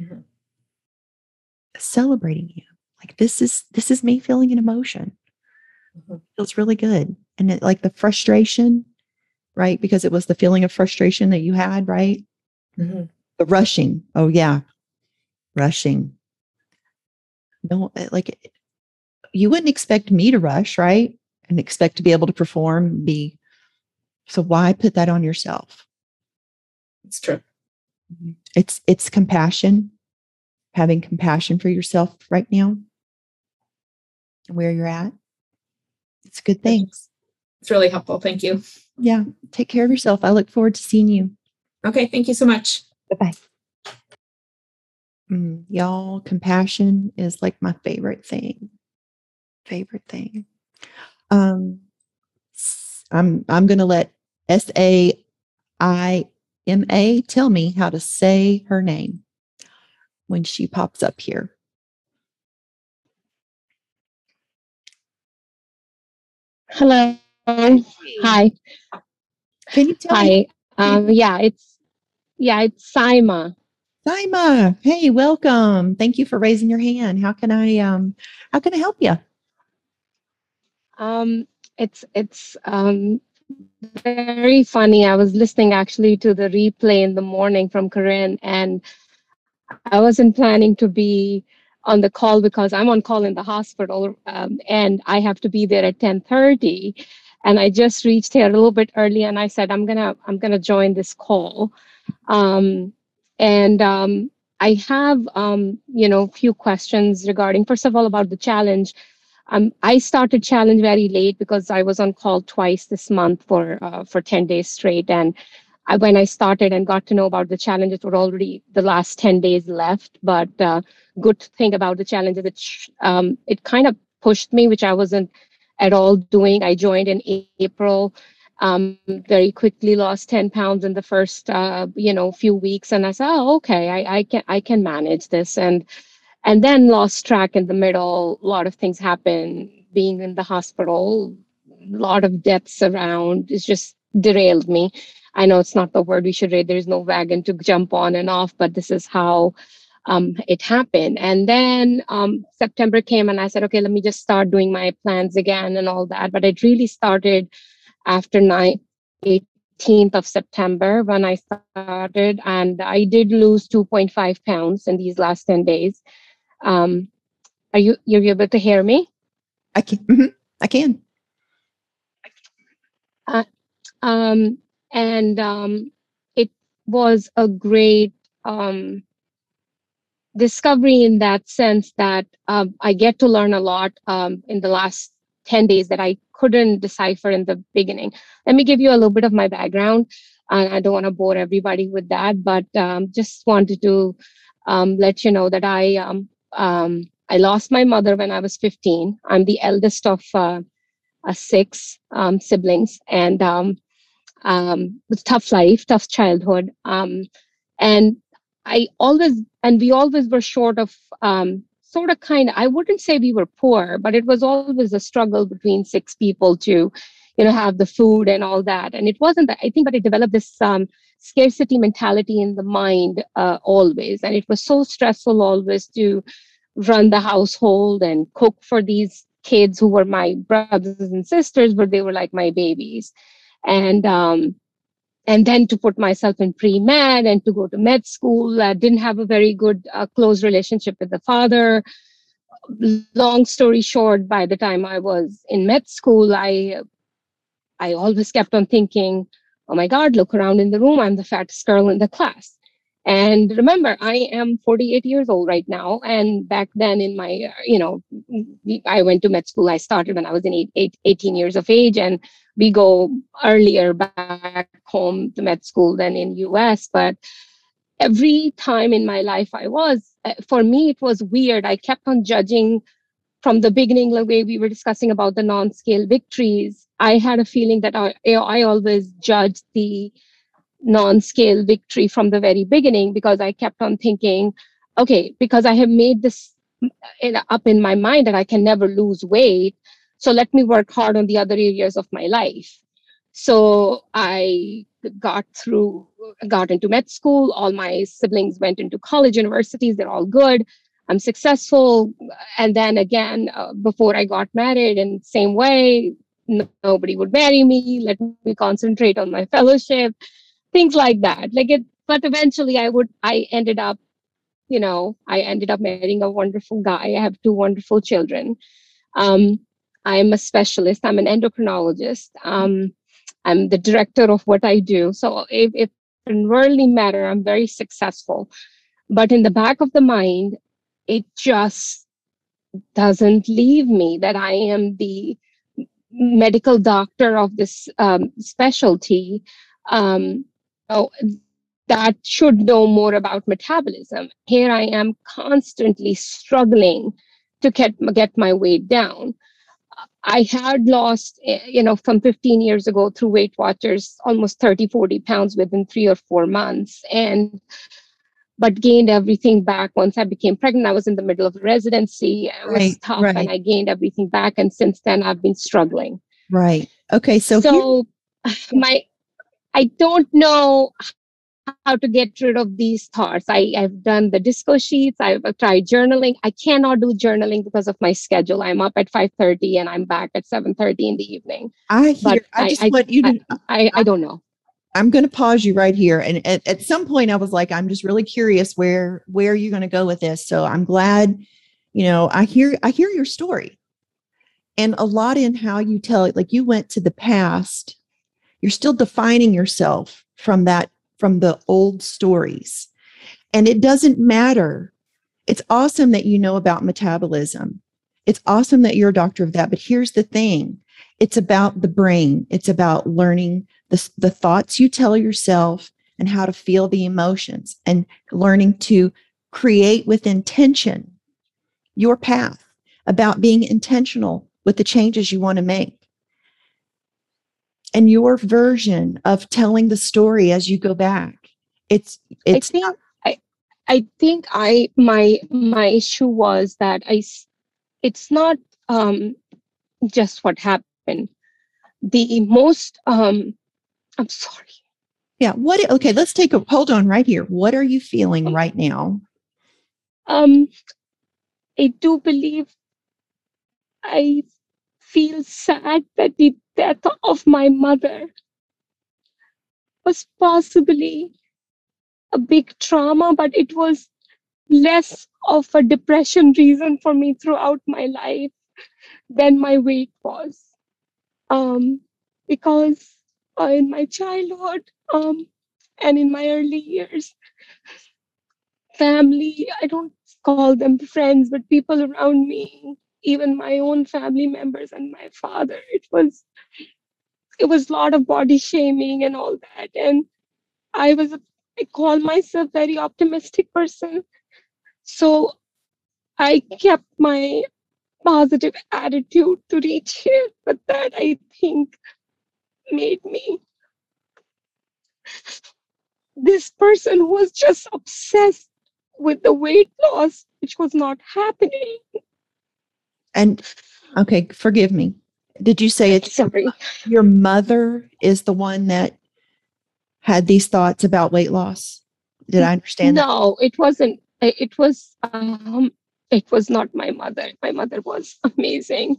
celebrating you. Like, this is me feeling an emotion. It feels really good. And it, like the frustration, right? Because it was the feeling of frustration that you had, right? The rushing. Oh yeah. Rushing. No, like, you wouldn't expect me to rush, right? and expect to be able to perform. So why put that on yourself? It's true. It's compassion, having compassion for yourself right now, where you're at. It's a good thing. It's really helpful. Thank you. Yeah. Take care of yourself. I look forward to seeing you. Okay. Thank you so much. Bye-bye. Y'all, compassion is like my favorite thing. I'm going to let Saima tell me how to say her name when she pops up here. Hello. Hi. Can you tell me? Hi. It's Saima. Saima, hey, welcome. Thank you for raising your hand. How can I help you? It's very funny. I was listening actually to the replay in the morning from Corinne, and I wasn't planning to be on the call because I'm on call in the hospital, and I have to be there at 10:30. And I just reached here a little bit early, and I said I'm gonna join this call. Um, and I have a few questions regarding, first of all, about the challenge. I started challenge very late because I was on call twice this month for 10 days straight, and when I started and got to know about the challenge, it was already the last 10 days left. But good thing about the challenge is it kind of pushed me, which I wasn't at all doing. I joined in April, very quickly lost 10 pounds in the first few weeks, and I said, oh, okay, I can manage this, and then lost track in the middle. A lot of things happen. Being in the hospital, a lot of deaths around. It's just derailed me. I know it's not the word we should read. There's no wagon to jump on and off, but this is how it happened. And then September came, and I said, okay, let me just start doing my plans again and all that. But it really started after 18th of September when I started, and I did lose 2.5 pounds in these last 10 days. You're able to hear me? I can. I can. It was a great discovery in that sense that I get to learn a lot in the last 10 days that I couldn't decipher in the beginning. Let me give you a little bit of my background. I don't want to bore everybody with that, but just wanted to let you know that I lost my mother when I was 15. I'm the eldest of 6 siblings, and with tough life, tough childhood. And we always were short of sort of kind of, I wouldn't say we were poor, but it was always a struggle between 6 people to, have the food and all that. And it wasn't that, I think, but it developed this scarcity mentality in the mind always. And it was so stressful always to run the household and cook for these kids who were my brothers and sisters, but they were like my babies. And then to put myself in pre-med and to go to med school. I didn't have a very good, close relationship with the father. Long story short, by the time I was in med school, I always kept on thinking, oh my God, look around in the room. I'm the fattest girl in the class. And remember, I am 48 years old right now. And back then in my, I went to med school. I started when I was 18 years of age, and we go earlier back home to med school than in US. But every time in my life for me, it was weird. I kept on judging from the beginning, the way we were discussing about the non-scale victories. I had a feeling that I always judged the non-scale victory from the very beginning, because I kept on thinking, okay, because I have made this up in my mind that I can never lose weight, so let me work hard on the other areas of my life. So I got into med school. All my siblings went into college, universities. They're all good. I'm successful. And then again, before I got married, in the same way, nobody would marry me. Let me concentrate on my fellowship. Things like that. But eventually I ended up marrying a wonderful guy. I have 2 wonderful children. I'm a specialist. I'm an endocrinologist. I'm the director of what I do. So if in worldly matter, I'm very successful. But in the back of the mind, it just doesn't leave me that I am the medical doctor of this specialty. Oh, that should know more about metabolism. Here I am constantly struggling to get my weight down. I had lost, from 15 years ago through Weight Watchers, almost 30, 40 pounds within 3 or 4 months. But gained everything back once I became pregnant. I was in the middle of residency. It was tough, and I gained everything back. And since then, I've been struggling. Right. Okay. So I don't know how to get rid of these thoughts. I've done the disco sheets. I've tried journaling. I cannot do journaling because of my schedule. I'm up at 5:30 and I'm back at 7:30 in the evening. I don't know. I'm going to pause you right here. And at some point I was like, I'm just really curious where you're going to go with this. So I'm glad, I hear your story, and a lot in how you tell it. Like, you went to the past, you're still defining yourself from the old stories, and it doesn't matter. It's awesome that you know about metabolism. It's awesome that you're a doctor of that. But here's the thing. It's about the brain. It's about learning the thoughts you tell yourself and how to feel the emotions, and learning to create with intention your path, about being intentional with the changes you want to make. And your version of telling the story as you go back. I think my issue was that it's not just what happened. The most I'm sorry. Yeah. Okay. Let's hold on right here. What are you feeling right now? I do believe I feel sad that the death of my mother was possibly a big trauma, but it was less of a depression reason for me throughout my life than my weight was. Because in my childhood and in my early years, family, I don't call them friends, but people around me, even my own family members and my father, it was a lot of body shaming and all that. And I call myself very optimistic person. So I kept my positive attitude to reach here, but that, I think, made me this person who was just obsessed with the weight loss, which was not happening. And okay, forgive me. Did you say it's sorry? Your mother is the one that had these thoughts about weight loss? Did I understand that? No, it wasn't. It was not my mother. My mother was amazing.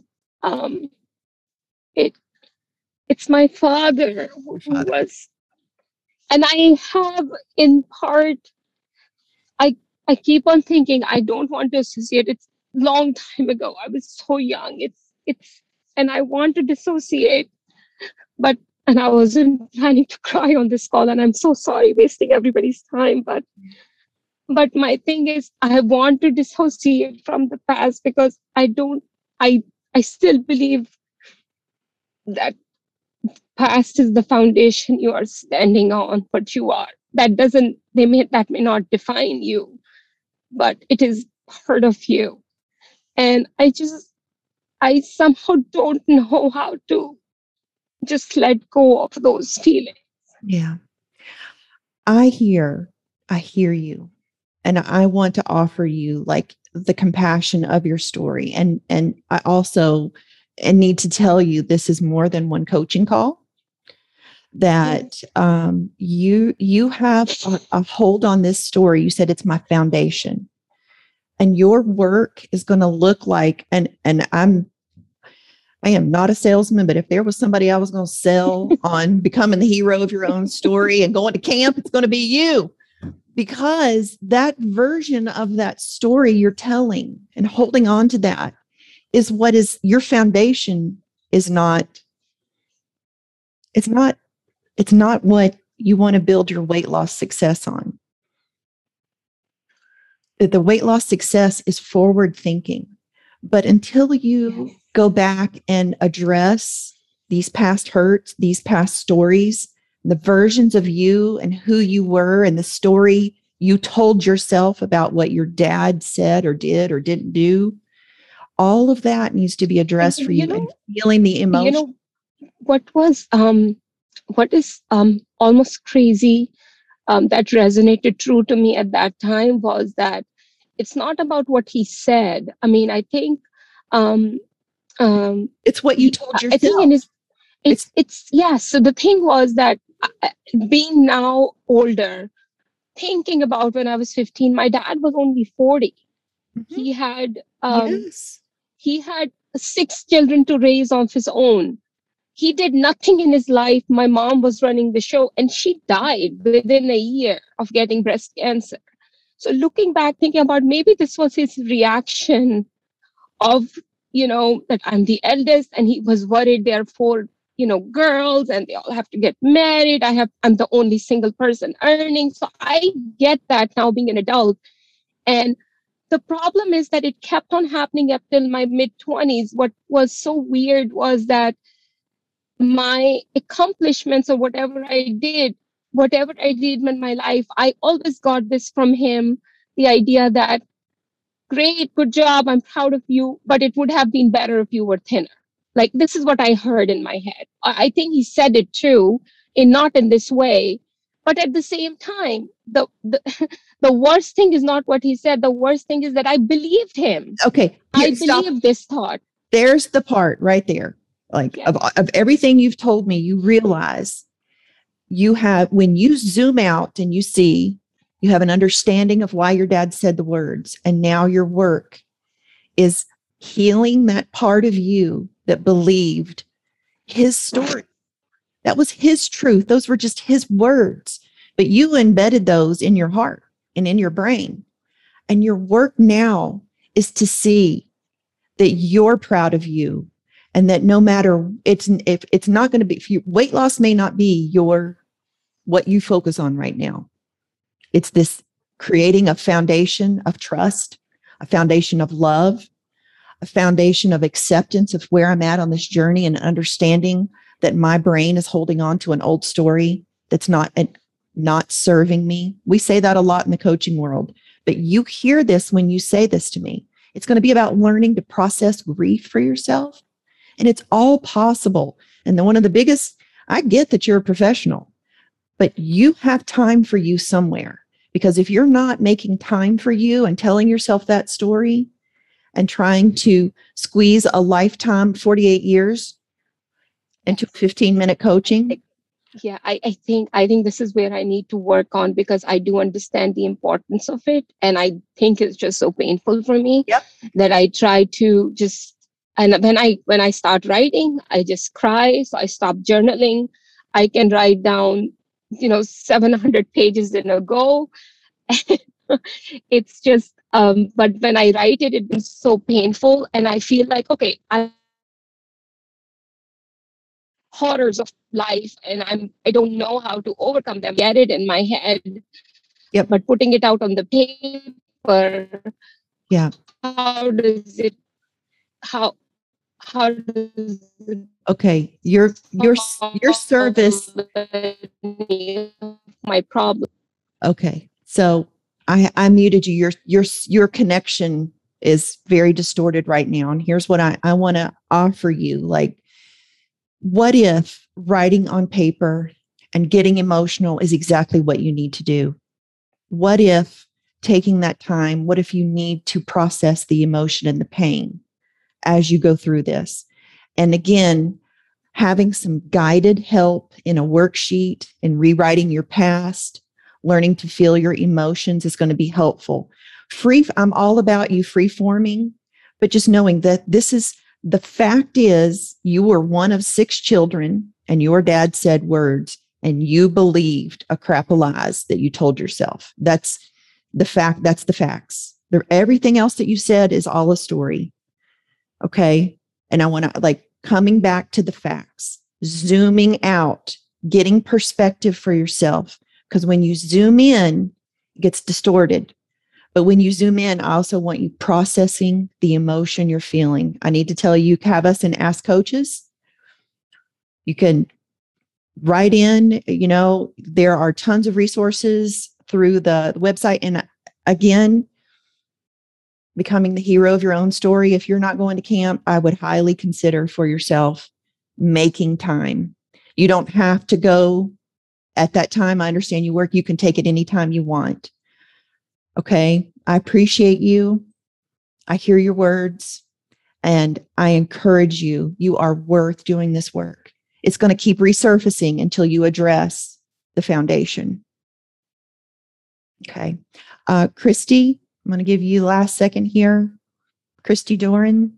It's my father who was, and I have, in part, I keep on thinking I don't want to associate. It's long time ago. I was so young. And I want to dissociate, and I wasn't planning to cry on this call, and I'm so sorry wasting everybody's time. But my thing is, I want to dissociate from the past, because I still believe that past is the foundation you are standing on, what you are. That may not define you, but it is part of you. And I somehow don't know how to just let go of those feelings. Yeah. I hear you. And I want to offer you like the compassion of your story. And I also need to tell you, this is more than one coaching call. That you have a hold on this story. You said it's my foundation, and your work is going to look like, and I am not a salesman, but if there was somebody I was going to sell on becoming the hero of your own story and going to camp, it's going to be you, because that version of that story you're telling and holding on to that is what is your foundation is not, it's not what you want to build your weight loss success on. The weight loss success is forward thinking. But until you go back and address these past hurts, these past stories, the versions of you and who you were and the story you told yourself about what your dad said or did or didn't do, all of that needs to be addressed for you, and feeling the emotion. What is almost crazy, that resonated true to me at that time was that it's not about what he said. I mean, I think it's what you told yourself. I think in his, it's yes. So the thing was that being now older, thinking about when I was 15, my dad was only 40. Mm-hmm. He had 6 children to raise on his own. He did nothing in his life. My mom was running the show, and she died within a year of getting breast cancer. So looking back, thinking about maybe this was his reaction of, that I'm the eldest, and he was worried there are 4, girls, and they all have to get married. I'm the only single person earning. So I get that now being an adult. And the problem is that it kept on happening up till my mid-20s. What was so weird was that my accomplishments or whatever I did in my life, I always got this from him, the idea that, great, good job, I'm proud of you, but it would have been better if you were thinner. Like, this is what I heard in my head. I think he said it too, not in this way, but at the same time, the worst thing is not what he said. The worst thing is that I believed him. Okay. I believed this thought. There's the part right there. Like, yes. of everything you've told me, you realize when you zoom out and you see, you have an understanding of why your dad said the words. And now your work is healing that part of you that believed his story. That was his truth. Those were just his words, but you embedded those in your heart and in your brain. And your work now is to see that you're proud of you. And that no matter, if it's not going to be, weight loss may not be what you focus on right now. It's this creating a foundation of trust, a foundation of love, a foundation of acceptance of where I'm at on this journey, and understanding that my brain is holding on to an old story that's not serving me. We say that a lot in the coaching world, but you hear this when you say this to me. It's going to be about learning to process grief for yourself. And it's all possible. And one of the biggest, I get that you're a professional, but you have time for you somewhere. Because if you're not making time for you and telling yourself that story and trying to squeeze a lifetime, 48 years into 15-minute coaching. Yeah, I think this is where I need to work on, because I do understand the importance of it. And I think it's just so painful for me that I try to just, and when I start writing, I just cry. So I stop journaling. I can write down, 700 pages in a go. It's just, but when I write it, it is so painful. And I feel like, okay, horrors of life, and I don't know how to overcome them. Get it in my head. Yep. But putting it out on the paper. Yeah. How does it okay, your service, my problem. Okay, so I muted you. Your connection is very distorted right now, and here's what I want to offer you. Like, what if writing on paper and getting emotional is exactly what you need to do? What if taking that time? What if you need to process the emotion and the pain as you go through this? And again, having some guided help in a worksheet and rewriting your past, learning to feel your emotions is going to be helpful. I'm all about you free-forming, but just knowing that the fact is you were one of 6 children and your dad said words and you believed a crap of lies that you told yourself. That's the fact. That's the facts. Everything else that you said is all a story. Okay. And I want to like coming back to the facts, zooming out, getting perspective for yourself. Because when you zoom in, it gets distorted. But when you zoom in, I also want you processing the emotion you're feeling. I need to tell you, have us and Ask Coaches. You can write in, there are tons of resources through the website. And again, becoming the hero of your own story. If you're not going to camp, I would highly consider for yourself making time. You don't have to go at that time. I understand you work. You can take it anytime you want. Okay. I appreciate you. I hear your words and I encourage you. You are worth doing this work. It's going to keep resurfacing until you address the foundation. Okay. Christy, I'm going to give you the last second here. Christy Doran.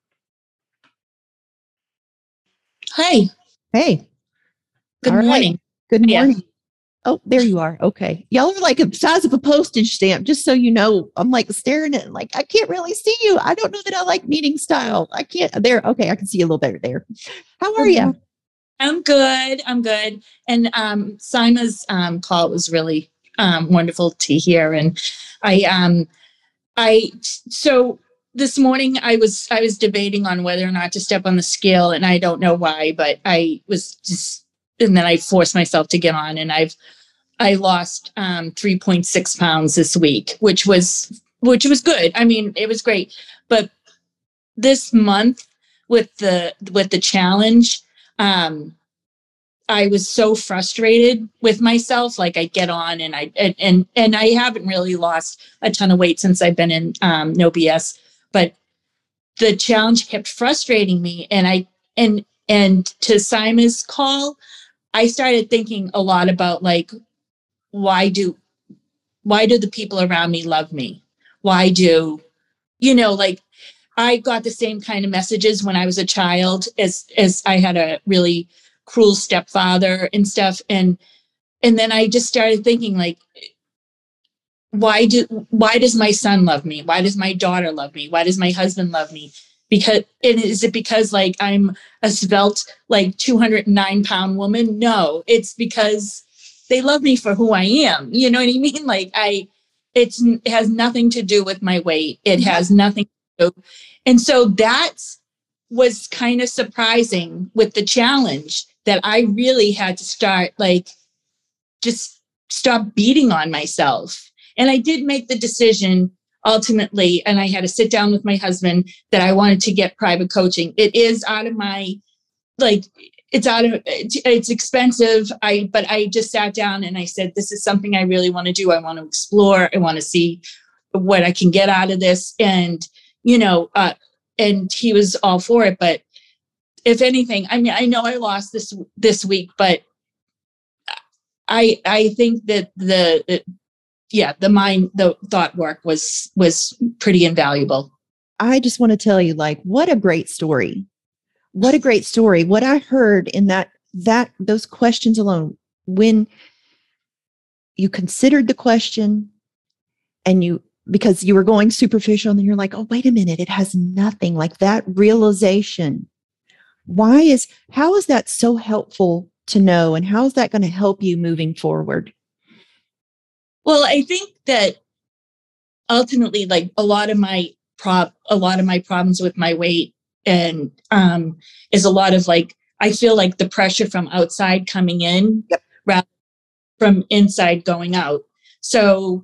Hi. Hey. Good All morning. Right. Good morning. Yeah. Oh, there you are. Okay. Y'all are like the size of a postage stamp, just so you know. I'm like staring at it, like, I can't really see you. I don't know that I like meeting style. I can't. There. Okay. I can see you a little better there. How are you? I'm good. I'm good. And Sima's call was really wonderful to hear. And so this morning I was debating on whether or not to step on the scale, and I don't know why, but I was just, and then I forced myself to get on, and I lost 3.6 pounds this week, which was good. I mean, it was great. But this month with the challenge, I was so frustrated with myself. Like I get on and I haven't really lost a ton of weight since I've been in No BS, but the challenge kept frustrating me. And to Simon's call, I started thinking a lot about like, why do the people around me love me? Why do, like I got the same kind of messages when I was a child as I had a really cruel stepfather and stuff. And then I just started thinking like, why does my son love me? Why does my daughter love me? Why does my husband love me? Is it because like I'm a svelte, like 209-pound woman? No, it's because they love me for who I am. You know what I mean? Like it has nothing to do with my weight. It has nothing to do. And so that was kind of surprising with the challenge, that I really had to start like, just stop beating on myself. And I did make the decision ultimately, and I had to sit down with my husband, that I wanted to get private coaching. It is out of my, like, it's expensive. But I just sat down and I said, this is something I really want to do. I want to explore. I want to see what I can get out of this. And, and he was all for it. But if anything, I mean, I know I lost this week, but I think that the thought work was pretty invaluable. I just want to tell you, like, what a great story. What a great story. What I heard in those questions alone, when you considered the question and because you were going superficial, and then you're like, oh, wait a minute, it has nothing, like that realization. How is that so helpful to know? And how is that going to help you moving forward? Well, I think that ultimately, like a lot of my problems with my weight and is a lot of like, I feel like the pressure from outside coming in, yep, rather from inside going out. So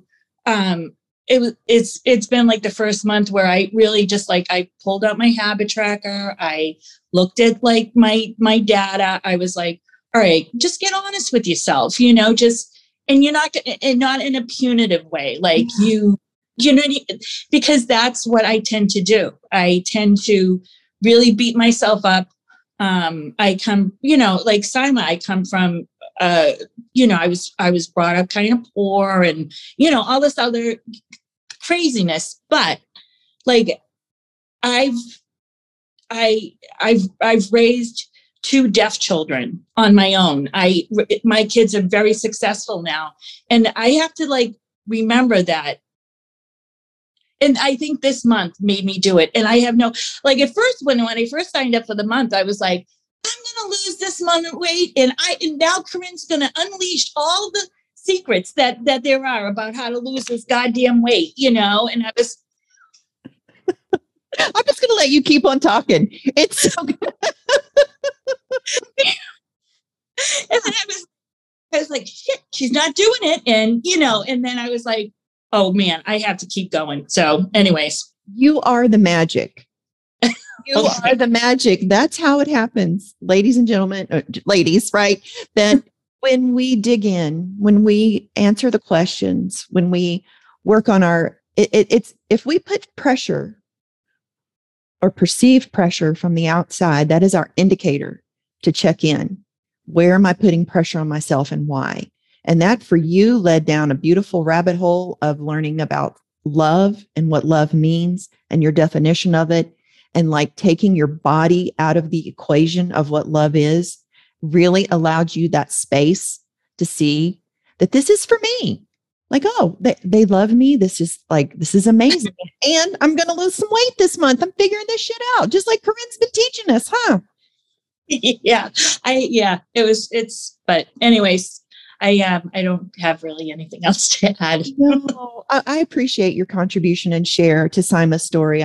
it's been like the first month where I really just like, I pulled out my habit tracker. I looked at like my data. I was like, all right, just get honest with yourself, and you're not, and not in a punitive way. Like because that's what I tend to do. I tend to really beat myself up. I come, like Sima, I come from, I was brought up kind of poor and, all this other craziness, but like I've raised 2 deaf children on my own. My kids are very successful now. And I have to like remember that And I think this month made me do it. And I have no, like at first, when I first signed up for the month, I was like, I'm going to lose this month weight. And now Corinne's going to unleash all the secrets that there are about how to lose this goddamn weight, and I was, I'm just going to let you keep on talking. It's so good. and then I was like, shit, she's not doing it. And, and then I was like, oh man, I have to keep going. So anyways. You are the magic. You Okay. are the magic. That's how it happens, ladies and gentlemen, ladies, right? That when we dig in, when we answer the questions, when we work on it's if we put pressure or perceived pressure from the outside, that is our indicator to check in. Where am I putting pressure on myself and why? And that for you led down a beautiful rabbit hole of learning about love and what love means and your definition of it. And like taking your body out of the equation of what love is really allowed you that space to see that this is for me. Like, oh, they love me. This is amazing. And I'm going to lose some weight this month. I'm figuring this shit out. Just like Corinne's been teaching us, huh? But anyways, I don't have really anything else to add. No, I appreciate your contribution and share to Sima's story.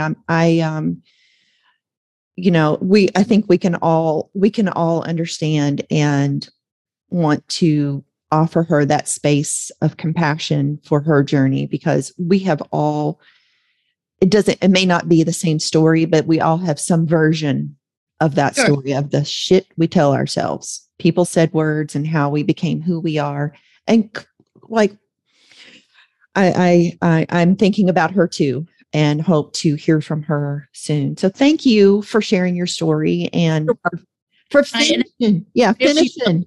I think we can all understand and want to offer her that space of compassion for her journey, because we have all, it may not be the same story, but we all have some version of that Sure. story of the shit we tell ourselves. People said words and how we became who we are. And like, I'm thinking about her too, and hope to hear from her soon. So thank you for sharing your story and for finishing. Yeah, finishing.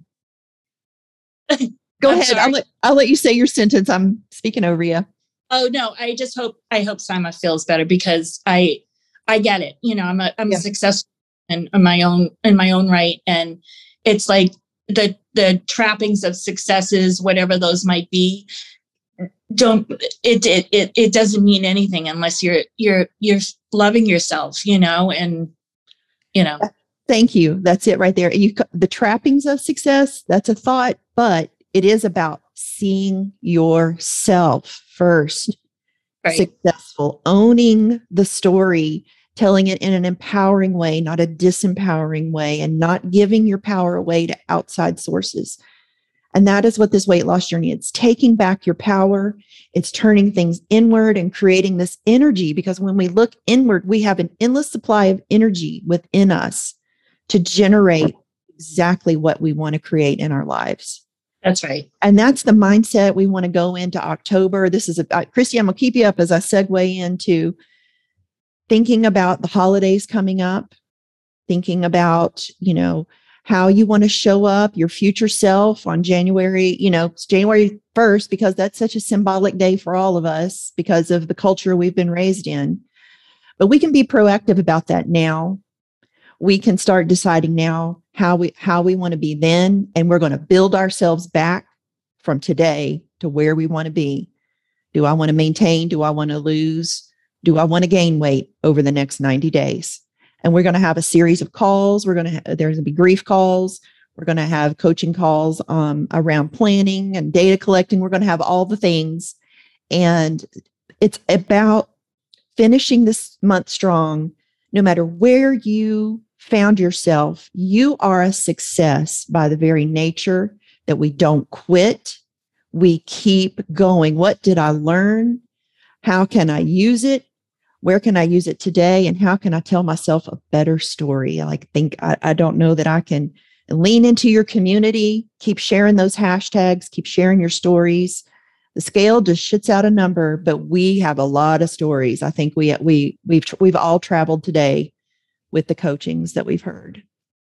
Go ahead. I'll let you say your sentence. I'm speaking over you. Oh no, I hope Sima feels better, because I get it. I'm a successful in my own right. And it's like the trappings of successes, whatever those might be, it doesn't mean anything unless you're loving yourself, and Thank you. That's it right there. The trappings of success, that's a thought, but it is about seeing yourself first. Right. Successful, owning the story, telling it in an empowering way, not a disempowering way, and not giving your power away to outside sources. And that is what this weight loss journey is. It's taking back your power. It's turning things inward and creating this energy, because when we look inward, we have an endless supply of energy within us to generate exactly what we want to create in our lives. That's right. And that's the mindset we want to go into October. This is Christy, I'm going to keep you up as I segue into thinking about the holidays coming up, thinking about, how you want to show up, your future self on January, it's January 1st, because that's such a symbolic day for all of us because of the culture we've been raised in. But we can be proactive about that now. We can start deciding now how we want to be then, and we're going to build ourselves back from today to where we want to be. Do I want to maintain? Do I want to lose? Do I want to gain weight over the next 90 days? And we're going to have a series of calls. There's going to be grief calls. We're going to have coaching calls around planning and data collecting. We're going to have all the things. And it's about finishing this month strong. No matter where you found yourself, you are a success by the very nature that we don't quit. We keep going. What did I learn? How can I use it? Where can I use it today? And how can I tell myself a better story? I don't know that I can lean into your community, keep sharing those hashtags, keep sharing your stories. The scale just shits out a number, but we have a lot of stories. I think we've all traveled today with the coachings that we've heard.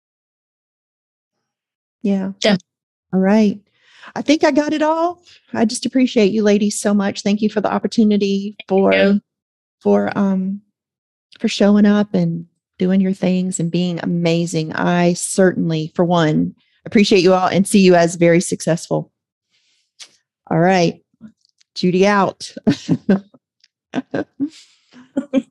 Yeah. All right. I think I got it all. I just appreciate you ladies so much. Thank you for the opportunity for showing up and doing your things and being amazing. I certainly, for one, appreciate you all and see you as very successful. All right. Judy out.